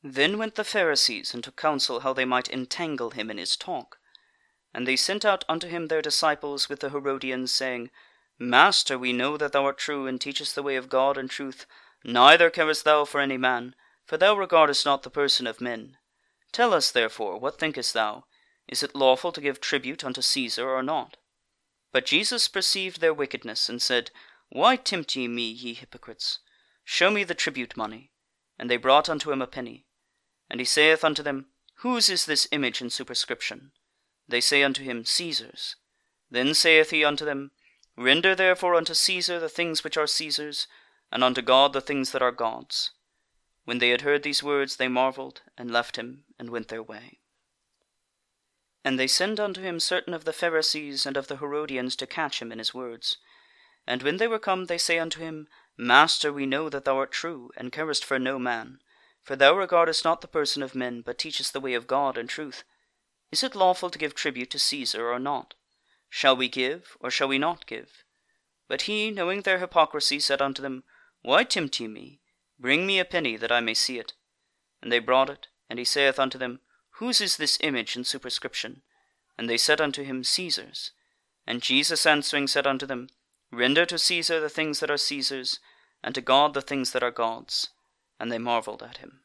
Then went the Pharisees and took counsel how they might entangle him in his talk. And they sent out unto him their disciples with the Herodians, saying, Master, we know that thou art true, and teachest the way of God in truth, neither carest thou for any man, for thou regardest not the person of men. Tell us therefore, what thinkest thou? Is it lawful to give tribute unto Caesar, or not? But Jesus perceived their wickedness, and said, Why tempt ye me, ye hypocrites? Show me the tribute money. And they brought unto him a penny. And he saith unto them, Whose is this image and superscription? They say unto him, Caesar's. Then saith he unto them, Render therefore unto Caesar the things which are Caesar's, and unto God the things that are God's. When they had heard these words, they marvelled, and left him, and went their way. And they sent unto him certain of the Pharisees and of the Herodians to catch him in his words. And when they were come, they say unto him, Master, we know that thou art true, and carest for no man, for thou regardest not the person of men, but teachest the way of God in truth. Is it lawful to give tribute to Caesar, or not? Shall we give, or shall we not give? But he, knowing their hypocrisy, said unto them, Why tempt ye me? Bring me a penny, that I may see it. And they brought it, and he saith unto them, Whose is this image and superscription? And they said unto him, Caesar's. And Jesus answering said unto them, Render to Caesar the things that are Caesar's, and to God the things that are God's. And they marvelled at him.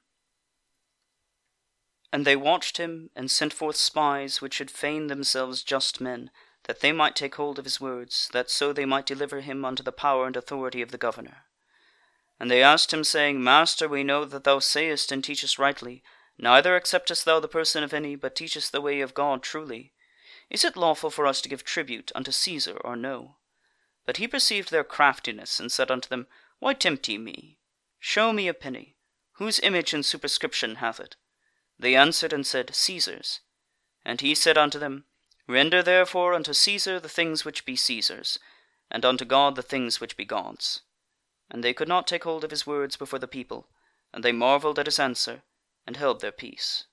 And they watched him, and sent forth spies, which should feign themselves just men, that they might take hold of his words, that so they might deliver him unto the power and authority of the governor. And they asked him, saying, Master, we know that thou sayest and teachest rightly, neither acceptest thou the person of any, but teachest the way of God truly. Is it lawful for us to give tribute unto Caesar, or no? But he perceived their craftiness, and said unto them, Why tempt ye me? Show me a penny. Whose image and superscription hath it? They answered and said, Caesar's. And he said unto them, Render therefore unto Caesar the things which be Caesar's, and unto God the things which be God's. And they could not take hold of his words before the people, and they marvelled at his answer, and held their peace.